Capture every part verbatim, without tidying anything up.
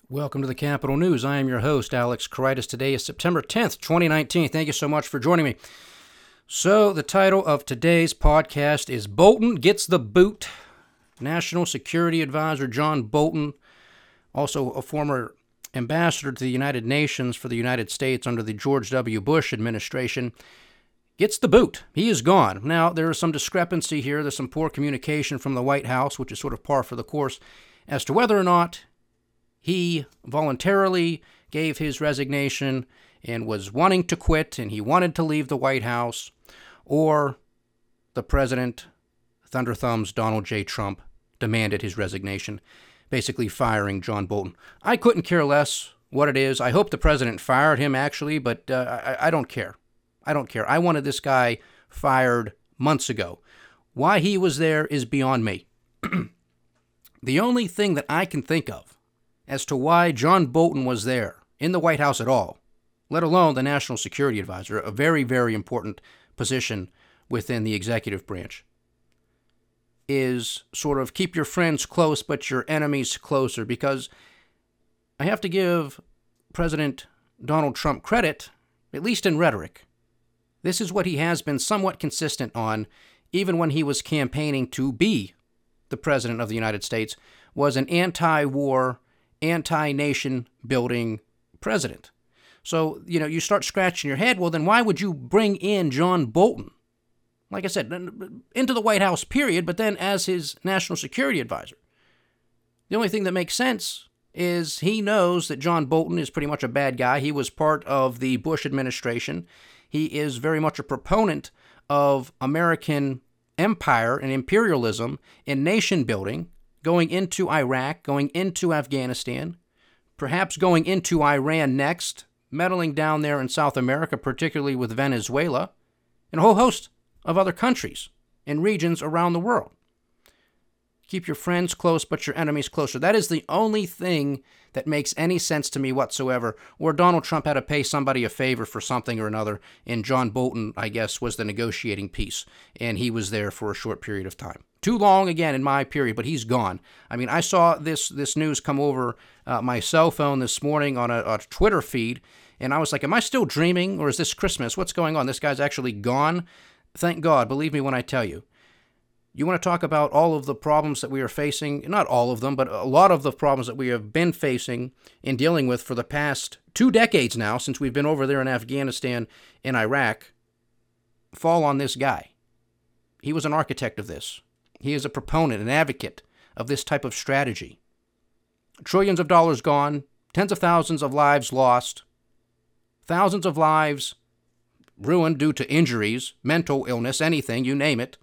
Welcome to the Capitol News. I am your host, Alex Koritis. Today is September tenth, twenty nineteen. Thank you so much for joining me. So, the title of today's podcast is Bolton Gets the Boot. National Security Advisor John Bolton, also a former ambassador to the United Nations for the United States under the George W. Bush administration, gets the boot. He is gone. Now, there is some discrepancy here. There's some poor communication from the White House, which is sort of par for the course, as to whether or not he voluntarily gave his resignation and was wanting to quit and he wanted to leave the White House, or the president, Thunder Thumbs Donald J. Trump, demanded his resignation, basically firing John Bolton. I couldn't care less what it is. I hope the president fired him, actually, but uh, I, I don't care. I don't care. I wanted this guy fired months ago. Why he was there is beyond me. The only thing that I can think of as to why John Bolton was there in the White House at all, let alone the National Security Advisor, a very, very important position within the executive branch, is sort of keep your friends close but your enemies closer. Because I have to give President Donald Trump credit, at least in rhetoric. This is what he has been somewhat consistent on, even when he was campaigning to be the President of the United States, was an anti-war, anti-nation building president. So, you know, you start scratching your head, well, then why would you bring in John Bolton, like I said, into the White House, period, but then as his national security advisor? The only thing that makes sense is he knows that John Bolton is pretty much a bad guy. He was part of the Bush administration. He is very much a proponent of American empire and imperialism and nation building, going into Iraq, going into Afghanistan, perhaps going into Iran next, meddling down there in South America, particularly with Venezuela, and a whole host of other countries and regions around the world. Keep your friends close, but your enemies closer. That is the only thing that makes any sense to me whatsoever, where Donald Trump had to pay somebody a favor for something or another, and John Bolton, I guess, was the negotiating piece, and he was there for a short period of time. Too long, again, in my period, but he's gone. I mean, I saw this this news come over uh, my cell phone this morning on a, a Twitter feed, and I was like, am I still dreaming, or is this Christmas? What's going on? This guy's actually gone? Thank God, believe me when I tell you. You want to talk about all of the problems that we are facing, not all of them, but a lot of the problems that we have been facing and dealing with for the past two decades now, since we've been over there in Afghanistan and Iraq, fall on this guy. He was an architect of this. He is a proponent, an advocate of this type of strategy. Trillions of dollars gone, tens of thousands of lives lost, thousands of lives ruined due to injuries, mental illness, anything, you name it.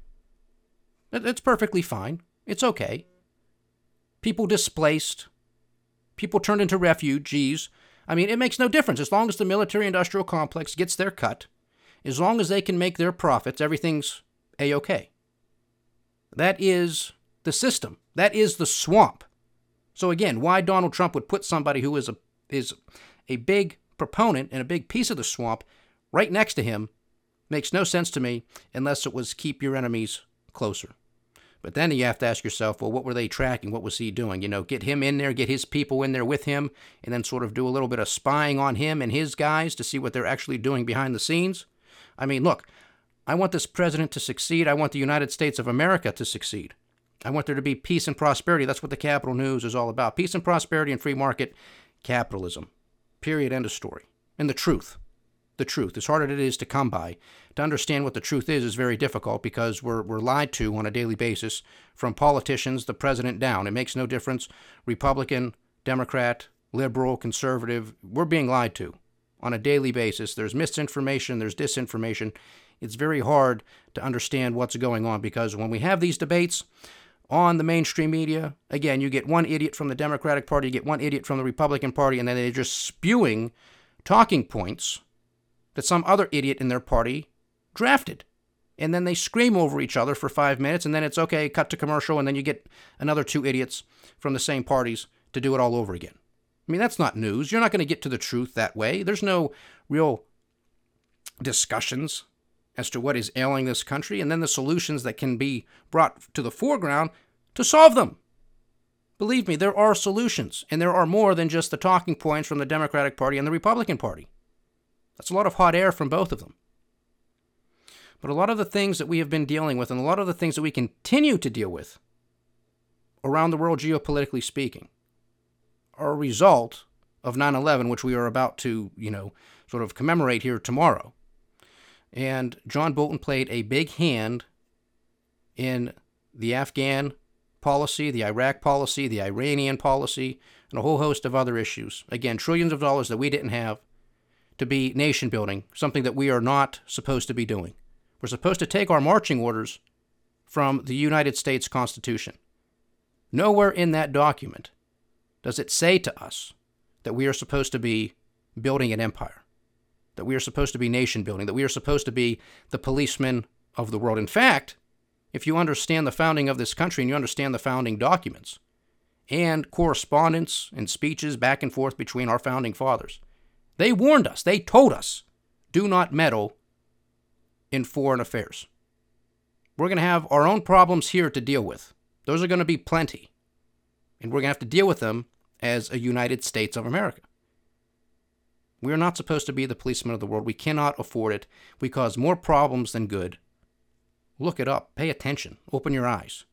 It's perfectly fine. It's okay. People displaced. People turned into refugees. I mean, it makes no difference. As long as the military-industrial complex gets their cut, as long as they can make their profits, everything's A-okay. That is the system. That is the swamp. So again, why Donald Trump would put somebody who is a is a big proponent and a big piece of the swamp right next to him makes no sense to me, unless it was keep your enemies closer. But then you have to ask yourself, well, what were they tracking? What was he doing? You know, get him in there, get his people in there with him, and then sort of do a little bit of spying on him and his guys to see what they're actually doing behind the scenes. I mean, look, I want this president to succeed. I want the United States of America to succeed. I want there to be peace and prosperity. That's what the Capitol News is all about. Peace and prosperity and free market capitalism. Period. End of story. And the truth. The truth. As hard as it is to come by, to understand what the truth is is very difficult, because we're we're lied to on a daily basis from politicians, the president down. It makes no difference. Republican, Democrat, liberal, conservative, we're being lied to on a daily basis. There's misinformation, there's disinformation. It's very hard to understand what's going on, because when we have these debates on the mainstream media, again, you get one idiot from the Democratic Party, you get one idiot from the Republican Party, and then they're just spewing talking points that some other idiot in their party drafted. And then they scream over each other for five minutes, and then it's okay, cut to commercial, and then you get another two idiots from the same parties to do it all over again. I mean, that's not news. You're not going to get to the truth that way. There's no real discussions as to what is ailing this country, and then the solutions that can be brought to the foreground to solve them. Believe me, there are solutions, and there are more than just the talking points from the Democratic Party and the Republican Party. That's a lot of hot air from both of them. But a lot of the things that we have been dealing with, and a lot of the things that we continue to deal with around the world, geopolitically speaking, are a result of nine eleven, which we are about to, you know, sort of commemorate here tomorrow. And John Bolton played a big hand in the Afghan policy, the Iraq policy, the Iranian policy, and a whole host of other issues. Again, trillions of dollars that we didn't have to be nation building, something that we are not supposed to be doing. We're supposed to take our marching orders from the United States Constitution. Nowhere in that document does it say to us that we are supposed to be building an empire, that we are supposed to be nation building, that we are supposed to be the policemen of the world. In fact, if you understand the founding of this country and you understand the founding documents and correspondence and speeches back and forth between our founding fathers, they warned us, they told us, do not meddle in foreign affairs. We're going to have our own problems here to deal with. Those are going to be plenty. And we're going to have to deal with them as a United States of America. We are not supposed to be the policemen of the world. We cannot afford it. We cause more problems than good. Look it up. Pay attention. Open your eyes.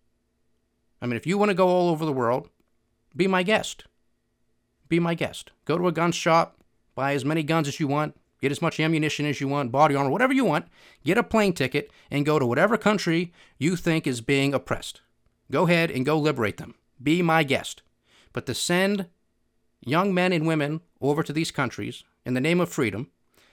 I mean, if you want to go all over the world, be my guest. Be my guest. Go to a gun shop, buy as many guns as you want, get as much ammunition as you want, body armor, whatever you want, get a plane ticket, and go to whatever country you think is being oppressed. Go ahead and go liberate them. Be my guest. But to send young men and women over to these countries in the name of freedom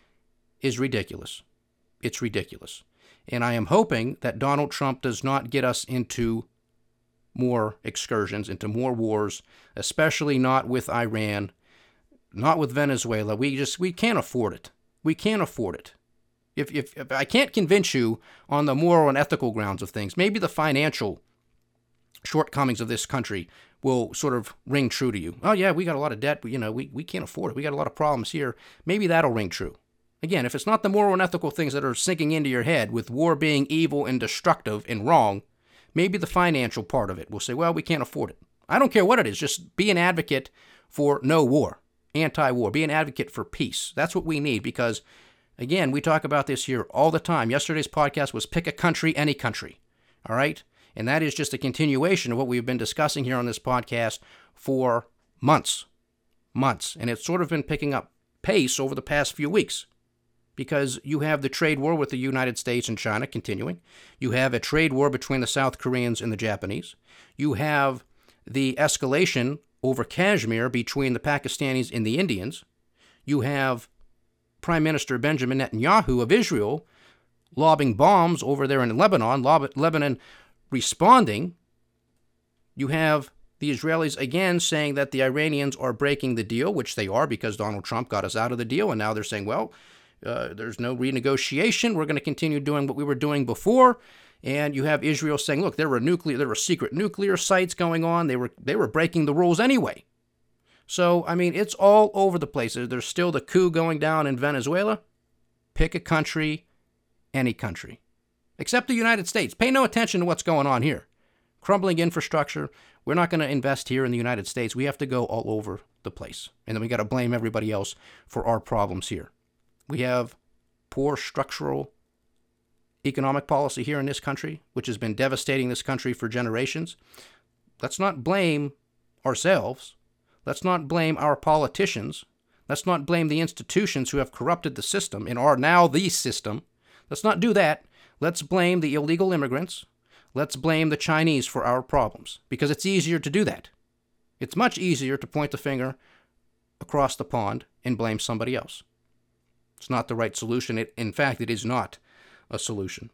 is ridiculous. It's ridiculous. And I am hoping that Donald Trump does not get us into more excursions, into more wars, especially not with Iran, not with Venezuela. We just, we can't afford it. We can't afford it. If, if, if I can't convince you on the moral and ethical grounds of things, maybe the financial shortcomings of this country will sort of ring true to you. Oh yeah, we got a lot of debt, but you know, we, we can't afford it. We got a lot of problems here. Maybe that'll ring true. Again, if it's not the moral and ethical things that are sinking into your head, with war being evil and destructive and wrong, maybe the financial part of it will say, well, we can't afford it. I don't care what it is. Just be an advocate for no war, anti-war. Be an advocate for peace. That's what we need because, again, we talk about this here all the time. Yesterday's podcast was pick a country, any country. All right? And that is just a continuation of what we've been discussing here on this podcast for months. Months. And it's sort of been picking up pace over the past few weeks. Because you have the trade war with the United States and China continuing. You have a trade war between the South Koreans and the Japanese. You have the escalation over Kashmir between the Pakistanis and the Indians. You have Prime Minister Benjamin Netanyahu of Israel lobbing bombs over there in Lebanon, Lebanon responding. You have the Israelis again saying that the Iranians are breaking the deal, which they are because Donald Trump got us out of the deal, and now they're saying, well, Uh, there's no renegotiation. We're going to continue doing what we were doing before. And you have Israel saying, look, there were nuclear, there were secret nuclear sites going on. They were they were breaking the rules anyway. So, I mean, it's all over the place. There's still the coup going down in Venezuela. Pick a country, any country, except the United States. Pay no attention to what's going on here. Crumbling infrastructure. We're not going to invest here in the United States. We have to go all over the place. And then we got to blame everybody else for our problems here. We have poor structural economic policy here in this country, which has been devastating this country for generations. Let's not blame ourselves. Let's not blame our politicians. Let's not blame the institutions who have corrupted the system and are now the system. Let's not do that. Let's blame the illegal immigrants. Let's blame the Chinese for our problems, because it's easier to do that. It's much easier to point the finger across the pond and blame somebody else. It's not the right solution. It, in fact, it is not a solution.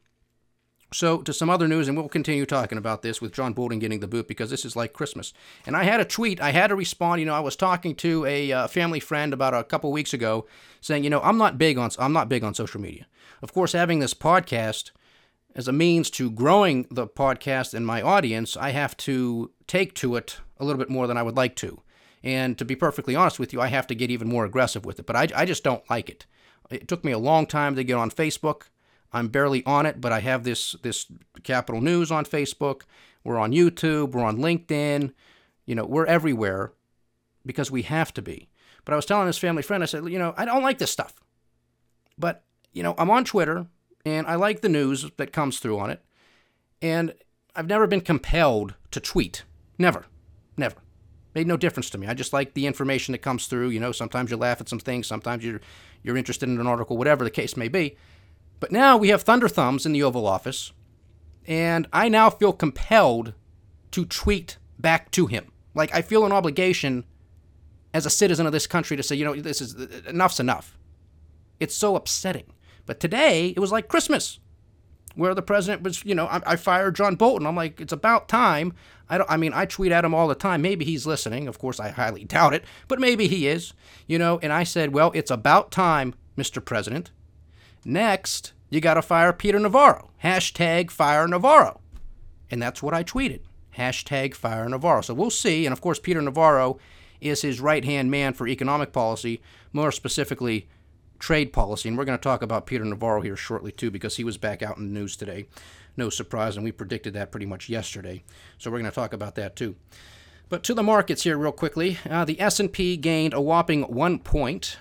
So to some other news, and we'll continue talking about this with John Bolton getting the boot, because this is like Christmas. And I had a tweet. I had to respond. You know, I was talking to a uh, family friend about a couple weeks ago saying, you know, I'm not big on I'm not big on social media. Of course, having this podcast as a means to growing the podcast and my audience, I have to take to it a little bit more than I would like to. And to be perfectly honest with you, I have to get even more aggressive with it. But I, I just don't like it. It took me a long time to get on Facebook. I'm barely on it, but I have this this Capital News on Facebook. We're on YouTube. We're on LinkedIn. You know, we're everywhere because we have to be. But I was telling this family friend, I said, you know, I don't like this stuff. But, you know, I'm on Twitter, and I like the news that comes through on it. And I've never been compelled to tweet. Never. Never. Made no difference to me. I just like the information that comes through. You know, sometimes you laugh at some things. Sometimes you're, you're interested in an article, whatever the case may be. But now we have Thunder Thumbs in the Oval Office, and I now feel compelled to tweet back to him. Like, I feel an obligation as a citizen of this country to say, you know, this is, enough's enough. It's so upsetting. But today, it was like Christmas, where the president was, you know, I, I fired John Bolton. I'm like, it's about time. I don't. I mean, I tweet at him all the time. Maybe he's listening. Of course, I highly doubt it, but maybe he is, you know. And I said, well, it's about time, Mister President. Next, you got to fire Peter Navarro. Hashtag fire Navarro. And that's what I tweeted. Hashtag fire Navarro. So we'll see. And of course, Peter Navarro is his right-hand man for economic policy, more specifically trade policy. And we're going to talk about Peter Navarro here shortly, too, because he was back out in the news today. No surprise, and we predicted that pretty much yesterday. So we're going to talk about that, too. But to the markets here real quickly. Uh, the S and P gained a whopping one point.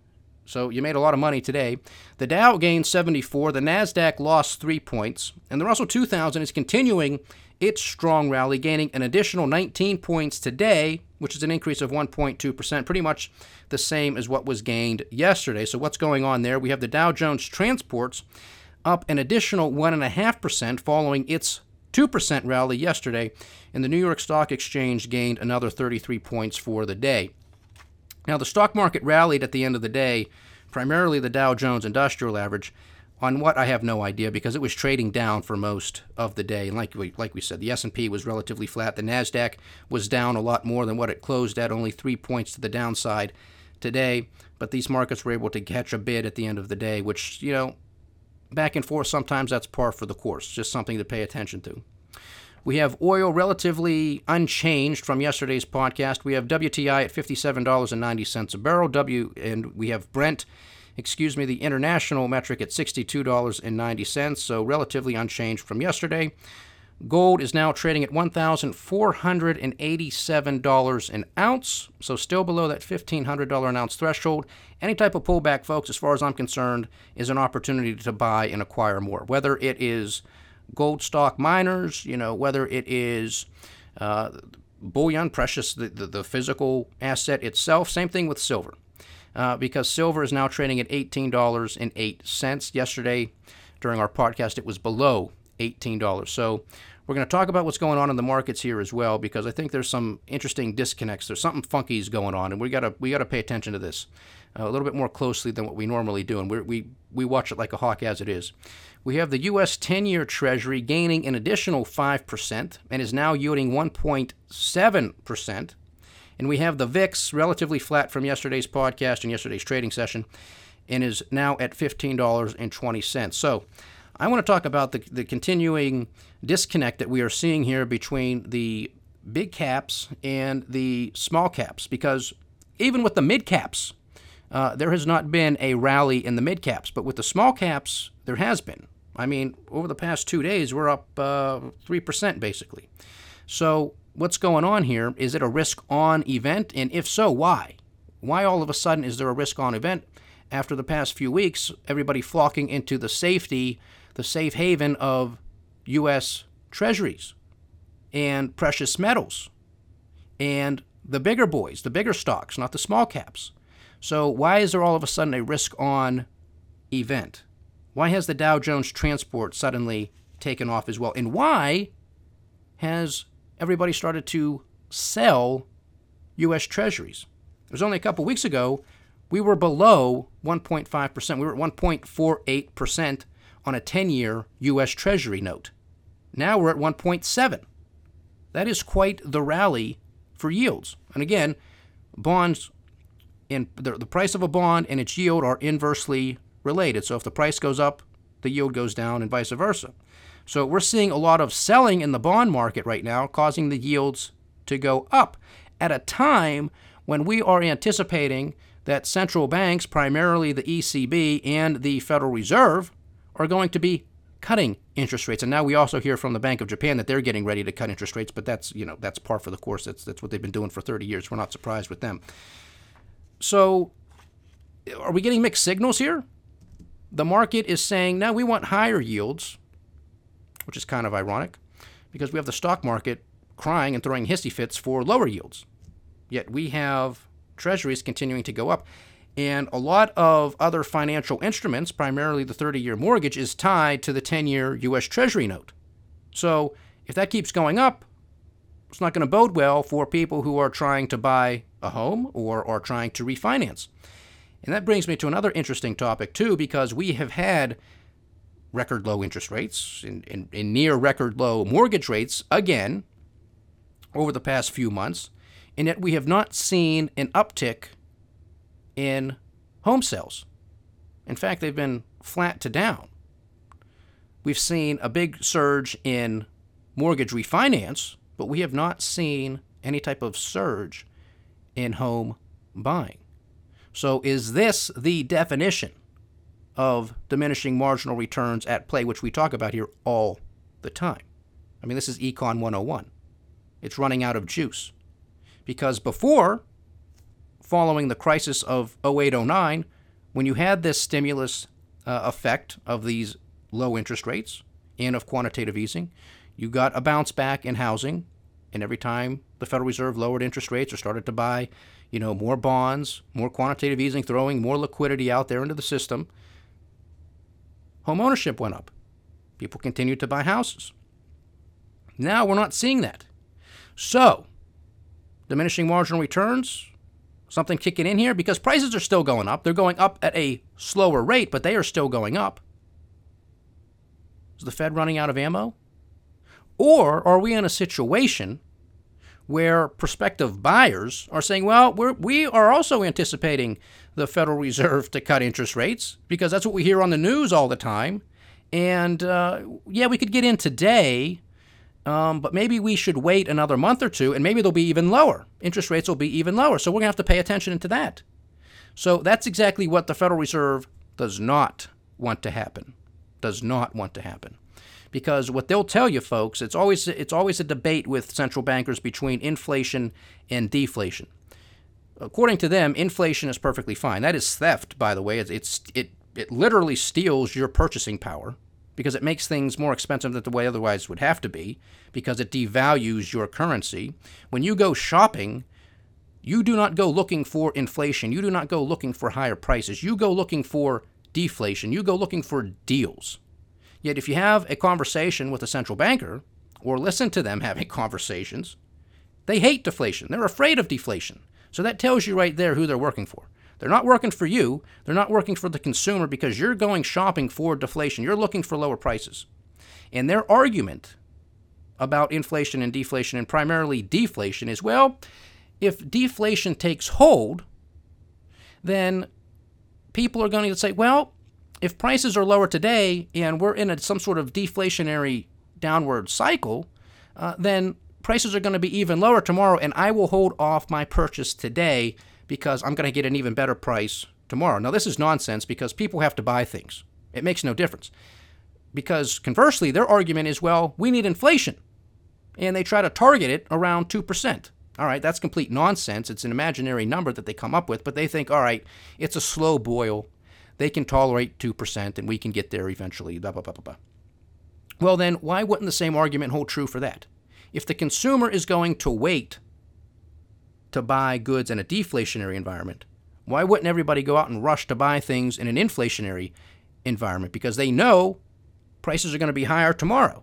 So you made a lot of money today. The Dow gained seventy-four. The NASDAQ lost three points. And the Russell two thousand is continuing its strong rally, gaining an additional nineteen points today, which is an increase of one point two percent, pretty much the same as what was gained yesterday. So what's going on there? We have the Dow Jones Transports up an additional one point five percent following its two percent rally yesterday, and the New York Stock Exchange gained another thirty-three points for the day. Now, the stock market rallied at the end of the day, primarily the Dow Jones Industrial Average, on what I have no idea, because it was trading down for most of the day. And like we, like we said, the S and P was relatively flat. The NASDAQ was down a lot more than what it closed at, only three points to the downside today. But these markets were able to catch a bid at the end of the day, which, you know, back and forth, sometimes that's par for the course, just something to pay attention to. We have oil relatively unchanged from yesterday's podcast. We have W T I at fifty-seven dollars and ninety cents a barrel. W and we have Brent, excuse me, the international metric at sixty-two dollars and ninety cents, so relatively unchanged from yesterday. Gold is now trading at one thousand four hundred eighty-seven dollars an ounce, so still below that fifteen hundred dollars an ounce threshold. Any type of pullback, folks, as far as I'm concerned, is an opportunity to buy and acquire more, whether it is gold stock miners, you know, whether it is uh, bullion, precious, the, the, the physical asset itself. Same thing with silver, uh, because silver is now trading at eighteen dollars and eight cents. Yesterday, during our podcast, it was below eighteen dollars. So we're going to talk about what's going on in the markets here as well, because I think there's some interesting disconnects. There's something funky is going on, and we got to we got to pay attention to this uh, a little bit more closely than what we normally do, and we're, we we watch it like a hawk as it is. We have the U S ten-year Treasury gaining an additional five percent and is now yielding one point seven percent. And we have the V I X relatively flat from yesterday's podcast and yesterday's trading session and is now at fifteen dollars and twenty cents. So I want to talk about the, the continuing disconnect that we are seeing here between the big caps and the small caps, because even with the mid caps, uh, there has not been a rally in the mid caps, but with the small caps, there has been. I mean, over the past two days, we're up uh, three percent basically. So what's going on here? Is it a risk-on event? And if so, why? Why all of a sudden is there a risk-on event after the past few weeks, everybody flocking into the safety, the safe haven of U S Treasuries and precious metals and the bigger boys, the bigger stocks, not the small caps? So why is there all of a sudden a risk-on event? Why has the Dow Jones Transport suddenly taken off as well? And why has everybody started to sell U S Treasuries? It was only a couple weeks ago, we were below one point five percent. We were at one point four eight percent on a ten-year U S Treasury note. Now we're at one point seven. That is quite the rally for yields. And again, bonds, and the, the price of a bond and its yield are inversely related. So if the price goes up, the yield goes down and vice versa. So we're seeing a lot of selling in the bond market right now, causing the yields to go up at a time when we are anticipating that central banks, primarily the E C B and the Federal Reserve, are going to be cutting interest rates. And now we also hear from the Bank of Japan that they're getting ready to cut interest rates, but that's, you know, that's par for the course. That's, that's what they've been doing for thirty years. We're not surprised with them. So are we getting mixed signals here? The market is saying, no, we want higher yields, which is kind of ironic because we have the stock market crying and throwing hissy fits for lower yields. Yet we have treasuries continuing to go up. And a lot of other financial instruments, primarily the thirty-year mortgage, is tied to the ten-year U S Treasury note. So if that keeps going up, it's not going to bode well for people who are trying to buy a home or are trying to refinance. And that brings me to another interesting topic, too, because we have had record low interest rates and, and, and near record low mortgage rates again over the past few months, and yet we have not seen an uptick in home sales. In fact, they've been flat to down. We've seen a big surge in mortgage refinance, but we have not seen any type of surge in home buying. So is this the definition of diminishing marginal returns at play, which we talk about here all the time? I mean, this is Econ one oh one. It's running out of juice. Because before, following the crisis of oh eight oh nine, when you had this stimulus uh, effect of these low interest rates and of quantitative easing, you got a bounce back in housing. And every time the Federal Reserve lowered interest rates or started to buy, you know, more bonds, more quantitative easing, throwing more liquidity out there into the system, home ownership went up. People continued to buy houses. Now we're not seeing that. So, diminishing marginal returns, something kicking in here, because prices are still going up. They're going up at a slower rate, but they are still going up. Is the Fed running out of ammo? Or are we in a situation where prospective buyers are saying, well, we're, we are also anticipating the Federal Reserve to cut interest rates because that's what we hear on the news all the time. And uh, yeah, we could get in today, um, but maybe we should wait another month or two, and maybe they'll be even lower. Interest rates will be even lower. So we're going to have to pay attention to that. So that's exactly what the Federal Reserve does not want to happen. Does not want to happen. Because what they'll tell you, folks, it's always it's always a debate with central bankers between inflation and deflation. According to them, inflation is perfectly fine. That is theft, by the way. It's, it's it it literally steals your purchasing power because it makes things more expensive than the way otherwise would have to be because it devalues your currency. When you go shopping, you do not go looking for inflation. You do not go looking for higher prices. You go looking for deflation. You go looking for deals. Yet if you have a conversation with a central banker or listen to them having conversations, they hate deflation. They're afraid of deflation. So that tells you right there who they're working for. They're not working for you. They're not working for the consumer because you're going shopping for deflation. You're looking for lower prices. And their argument about inflation and deflation, and primarily deflation, is, well, if deflation takes hold, then people are going to say, well, if prices are lower today and we're in a, some sort of deflationary downward cycle, uh, then prices are going to be even lower tomorrow, and I will hold off my purchase today because I'm going to get an even better price tomorrow. Now, this is nonsense because people have to buy things. It makes no difference. Because conversely, their argument is, well, we need inflation, and they try to target it around two percent. All right, that's complete nonsense. It's an imaginary number that they come up with, but they think, all right, it's a slow boil. They can tolerate two percent, and we can get there eventually, blah, blah, blah, blah, blah. Well, then, why wouldn't the same argument hold true for that? If the consumer is going to wait to buy goods in a deflationary environment, why wouldn't everybody go out and rush to buy things in an inflationary environment? Because they know prices are going to be higher tomorrow,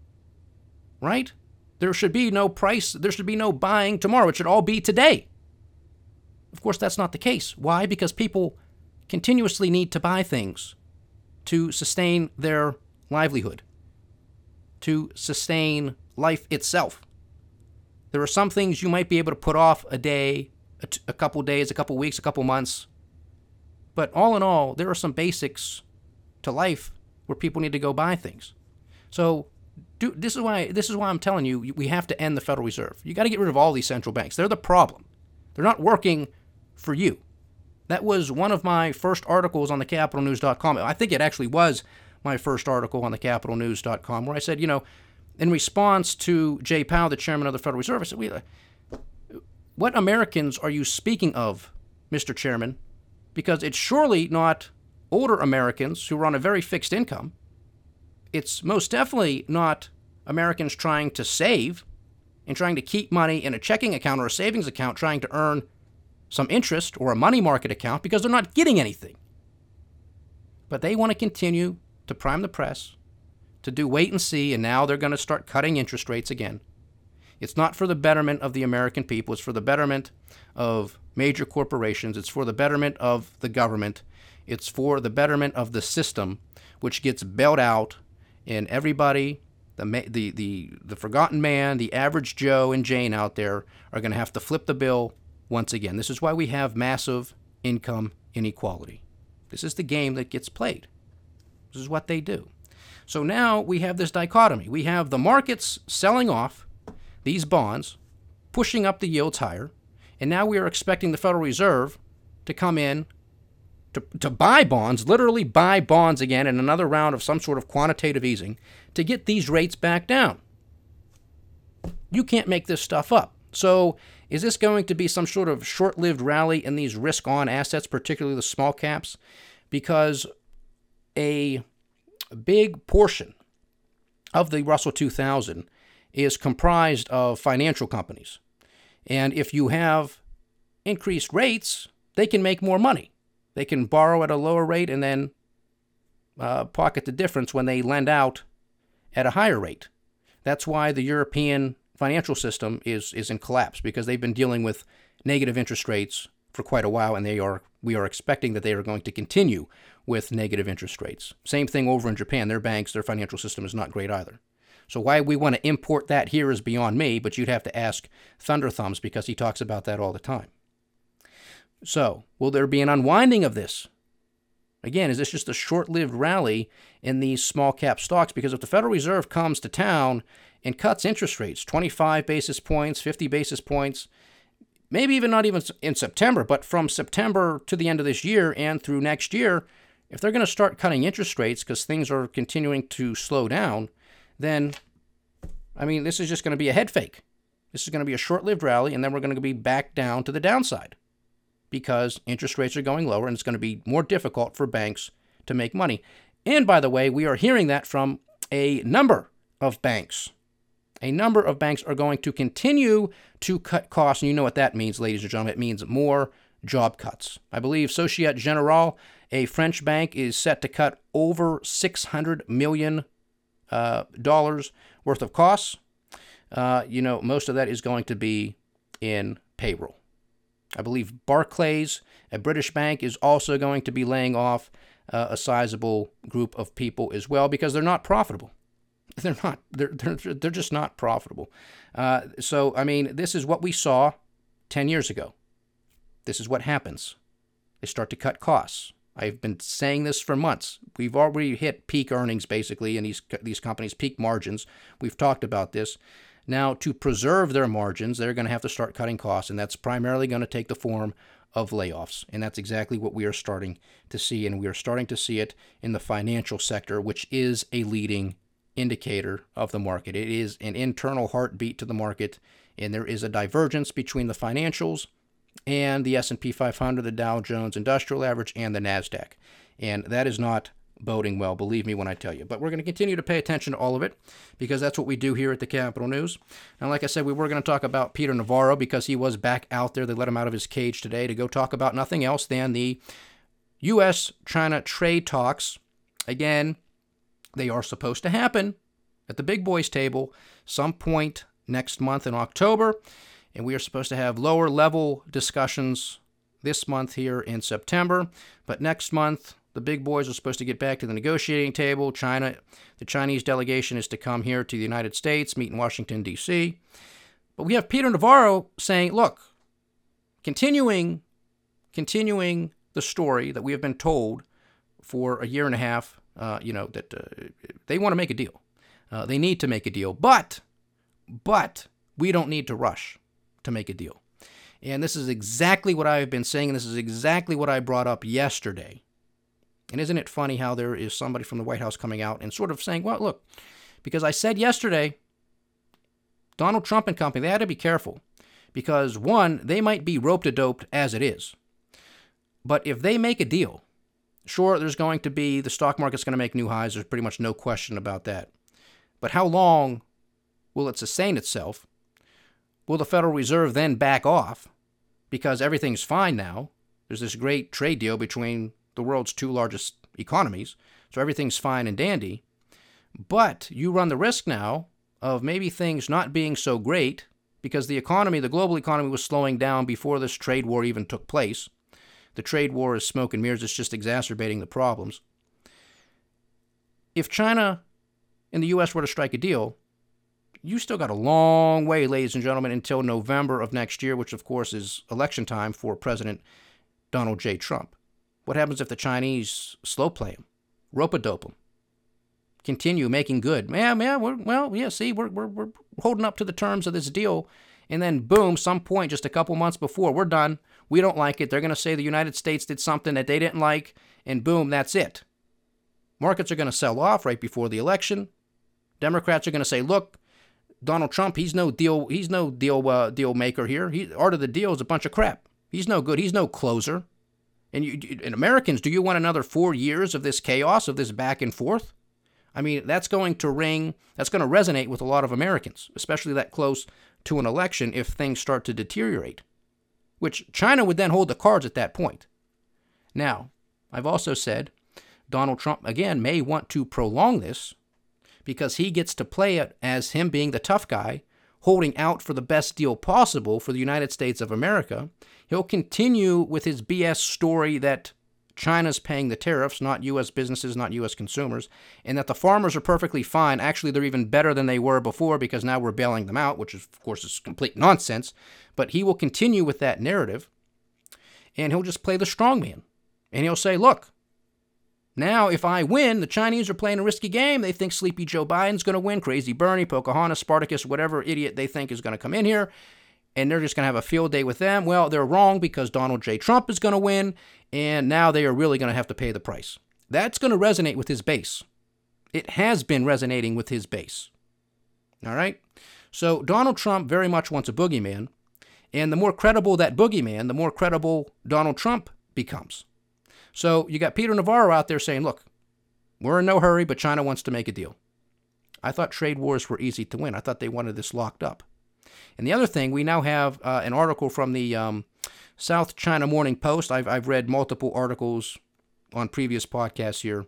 right? There should be no price, there should be no buying tomorrow. It should all be today. Of course, that's not the case. Why? Because people continuously need to buy things to sustain their livelihood, to sustain life itself. There are some things you might be able to put off a day, a, t- a couple days, a couple weeks, a couple months. But all in all, there are some basics to life where people need to go buy things. So do, this is why this is why I'm telling you, we have to end the Federal Reserve. You got to get rid of all these central banks. They're the problem. They're not working for you. That was one of my first articles on the capital news dot com. I think it actually was my first article on the capital news dot com, where I said, you know, in response to Jay Powell, the chairman of the Federal Reserve, I said, we, what Americans are you speaking of, Mister Chairman? Because it's surely not older Americans who are on a very fixed income. It's most definitely not Americans trying to save and trying to keep money in a checking account or a savings account, trying to earn some interest, or a money market account, because they're not getting anything. But they want to continue to prime the press, to do wait and see, and now they're going to start cutting interest rates again. It's not for the betterment of the American people. It's for the betterment of major corporations. It's for the betterment of the government. It's for the betterment of the system, which gets bailed out, and everybody, the the the, the forgotten man, the average Joe and Jane out there, are going to have to flip the bill once again. This is why we have massive income inequality. This is the game that gets played. This is what they do. So now we have this dichotomy. We have the markets selling off these bonds, pushing up the yields higher, and now we are expecting the Federal Reserve to come in to, to buy bonds, literally buy bonds again in another round of some sort of quantitative easing to get these rates back down. You can't make this stuff up. So is this going to be some sort of short-lived rally in these risk-on assets, particularly the small caps? Because a big portion of the Russell two thousand is comprised of financial companies. And if you have increased rates, they can make more money. They can borrow at a lower rate and then uh, pocket the difference when they lend out at a higher rate. That's why the European financial system is is in collapse, because they've been dealing with negative interest rates for quite a while, and they are we are expecting that they are going to continue with negative interest rates. Same thing over in Japan. Their banks, their financial system is not great either. So why we want to import that here is beyond me, but you'd have to ask Thunder Thumbs, because he talks about that all the time. So will there be an unwinding of this? Again, is this just a short-lived rally in these small cap stocks? Because if the Federal Reserve comes to town and cuts interest rates, twenty-five basis points, fifty basis points, maybe even not even in September, but from September to the end of this year and through next year, if they're going to start cutting interest rates because things are continuing to slow down, then, I mean, this is just going to be a head fake. This is going to be a short-lived rally, and then we're going to be back down to the downside because interest rates are going lower, and it's going to be more difficult for banks to make money. And by the way, we are hearing that from a number of banks. A number of banks are going to continue to cut costs, and you know what that means, ladies and gentlemen. It means more job cuts. I believe Societe Generale, a French bank, is set to cut over six hundred million dollars uh, dollars worth of costs. Uh, you know, most of that is going to be in payroll. I believe Barclays, a British bank, is also going to be laying off uh, a sizable group of people as well, because they're not profitable. They're not. They're they're, they're just not profitable. Uh, so, I mean, this is what we saw ten years ago. This is what happens. They start to cut costs. I've been saying this for months. We've already hit peak earnings, basically, in these these companies, peak margins. We've talked about this. Now, to preserve their margins, they're going to have to start cutting costs, and that's primarily going to take the form of layoffs. And that's exactly what we are starting to see, and we are starting to see it in the financial sector, which is a leading indicator of the market. It is an internal heartbeat to the market, and there is a divergence between the financials and the S and P five hundred, the Dow Jones Industrial Average, and the NASDAQ. And that is not boding well, believe me when I tell you. But we're going to continue to pay attention to all of it, because that's what we do here at the Capital News. And like I said, we were going to talk about Peter Navarro, because he was back out there. They let him out of his cage today to go talk about nothing else than the U S China trade talks. Again, they are supposed to happen at the big boys table some point next month in October. And we are supposed to have lower level discussions this month here in September. But next month, the big boys are supposed to get back to the negotiating table. China, the Chinese delegation is to come here to the United States, meet in Washington, D C. But we have Peter Navarro saying, look, continuing, continuing the story that we have been told for a year and a half, uh, you know, that uh, they want to make a deal. Uh, they need to make a deal. But, but we don't need to rush to make a deal. And this is exactly what I have been saying, and this is exactly what I brought up yesterday And isn't it funny how there is somebody from the White House coming out and sort of saying, well, look, because I said yesterday, Donald Trump and company, they had to be careful. Because, one, they might be rope-a-doped as it is. But if they make a deal, sure, there's going to be, the stock market's going to make new highs. There's pretty much no question about that. But how long will it sustain itself? Will the Federal Reserve then back off? Because everything's fine now. There's this great trade deal between the world's two largest economies. So everything's fine and dandy. But you run the risk now of maybe things not being so great because the economy, the global economy, was slowing down before this trade war even took place. The trade war is smoke and mirrors. It's just exacerbating the problems. If China and the U S were to strike a deal, you still got a long way, ladies and gentlemen, until November of next year, which, of course, is election time for President Donald J. Trump. What happens if the Chinese slow play him, rope-a-dope him, continue making good? Yeah, yeah, we're, well, yeah, see, we're, we're, we're holding up to the terms of this deal, and then, boom, some point just a couple months before, we're done. We don't like it. They're going to say the United States did something that they didn't like, and boom, that's it. Markets are going to sell off right before the election. Democrats are going to say, look, Donald Trump, he's no deal, he's no deal, uh, deal maker here. He, art of the deal is a bunch of crap. He's no good. He's no closer. And, you, and Americans, do you want another four years of this chaos, of this back and forth? I mean, that's going to ring, that's going to resonate with a lot of Americans, especially that close to an election if things start to deteriorate, which China would then hold the cards at that point. Now, I've also said Donald Trump, again, may want to prolong this because he gets to play it as him being the tough guy, holding out for the best deal possible for the United States of America. He'll continue with his B S story that China's paying the tariffs, not U S businesses, not U S consumers, and that the farmers are perfectly fine. Actually, they're even better than they were before because now we're bailing them out, which is, of course, is complete nonsense. But he will continue with that narrative, and he'll just play the strongman. And he'll say, look, now if I win, the Chinese are playing a risky game. They think Sleepy Joe Biden's going to win, Crazy Bernie, Pocahontas, Spartacus, whatever idiot they think is going to come in here, and they're just going to have a field day with them. Well, they're wrong because Donald J. Trump is going to win, and now they are really going to have to pay the price. That's going to resonate with his base. It has been resonating with his base. All right? So Donald Trump very much wants a boogeyman, and the more credible that boogeyman, the more credible Donald Trump becomes. So you got Peter Navarro out there saying, look, we're in no hurry, but China wants to make a deal. I thought trade wars were easy to win. I thought they wanted this locked up. And the other thing, we now have uh, an article from the um, South China Morning Post. I've, I've read multiple articles on previous podcasts here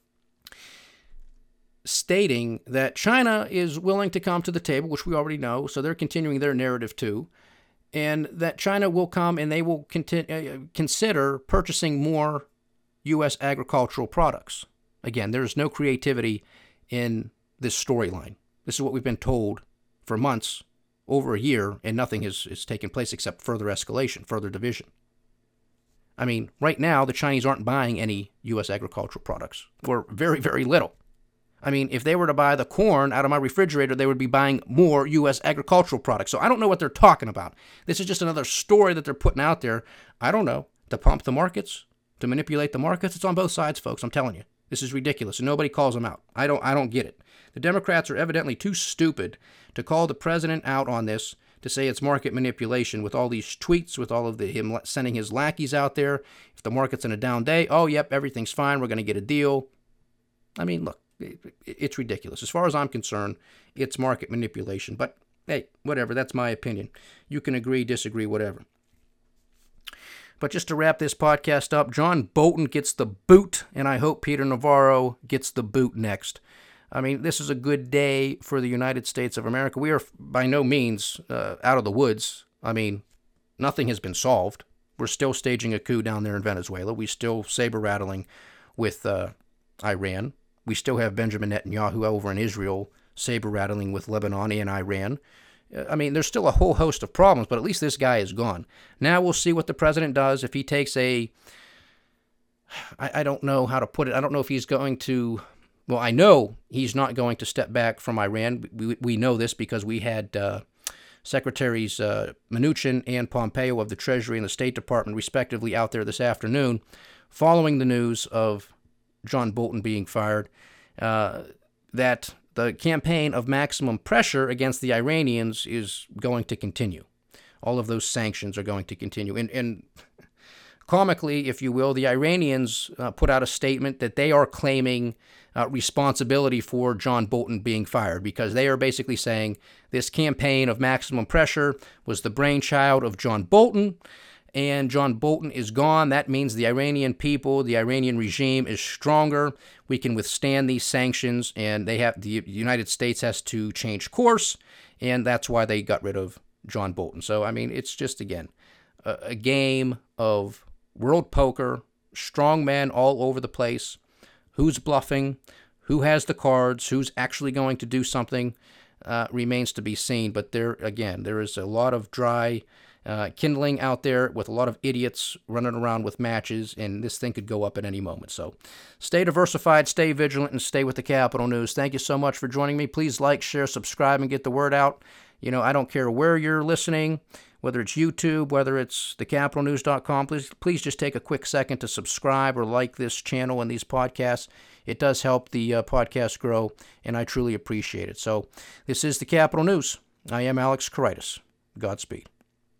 stating that China is willing to come to the table, which we already know, so they're continuing their narrative too, and that China will come and they will continue, uh, consider purchasing more U S agricultural products. Again, there's no creativity in this storyline. This is what we've been told for months, over a year, and nothing has, has taken place except further escalation, further division. I mean, right now, the Chinese aren't buying any U S agricultural products, or very, very little. I mean, if they were to buy the corn out of my refrigerator, they would be buying more U S agricultural products. So I don't know what they're talking about. This is just another story that they're putting out there. I don't know, to pump the markets, to manipulate the markets. It's on both sides, folks. I'm telling you. This is ridiculous, and nobody calls them out. I don't, I don't get it. The Democrats are evidently too stupid to call the president out on this, to say it's market manipulation with all these tweets, with all of the him sending his lackeys out there. If the market's in a down day, oh, yep, everything's fine. We're going to get a deal. I mean, look. It's ridiculous. As far as I'm concerned, it's market manipulation. But, hey, whatever. That's my opinion. You can agree, disagree, whatever. But just to wrap this podcast up, John Bolton gets the boot, and I hope Peter Navarro gets the boot next. I mean, this is a good day for the United States of America. We are by no means uh, out of the woods. I mean, nothing has been solved. We're still staging a coup down there in Venezuela. We still saber-rattling with uh, Iran. We still have Benjamin Netanyahu over in Israel, saber-rattling with Lebanon and Iran. I mean, there's still a whole host of problems, but at least this guy is gone. Now we'll see what the president does. If he takes a... I, I don't know how to put it. I don't know if he's going to... Well, I know he's not going to step back from Iran. We, we know this because we had uh, Secretaries uh, Mnuchin and Pompeo of the Treasury and the State Department, respectively, out there this afternoon, following the news of John Bolton being fired, uh, that the campaign of maximum pressure against the Iranians is going to continue. All of those sanctions are going to continue. And, and comically, if you will, the Iranians uh, put out a statement that they are claiming uh, responsibility for John Bolton being fired, because they are basically saying this campaign of maximum pressure was the brainchild of John Bolton, and John Bolton is gone. That means the Iranian people, the Iranian regime is stronger. We can withstand these sanctions, and they have the United States has to change course, and that's why they got rid of John Bolton. So, I mean, it's just, again, a, a game of world poker, strong men all over the place. Who's bluffing? Who has the cards? Who's actually going to do something uh, remains to be seen. But there, again, there is a lot of dry uh, kindling out there with a lot of idiots running around with matches, and this thing could go up at any moment. So stay diversified, stay vigilant, and stay with the Capital News. Thank you so much for joining me. Please like, share, subscribe, and get the word out. You know, I don't care where you're listening, whether it's YouTube, whether it's the capital news dot com. Please, please just take a quick second to subscribe or like this channel and these podcasts. It does help the uh, podcast grow, and I truly appreciate it. So this is the Capital News. I am Alex Kouraitis. Godspeed.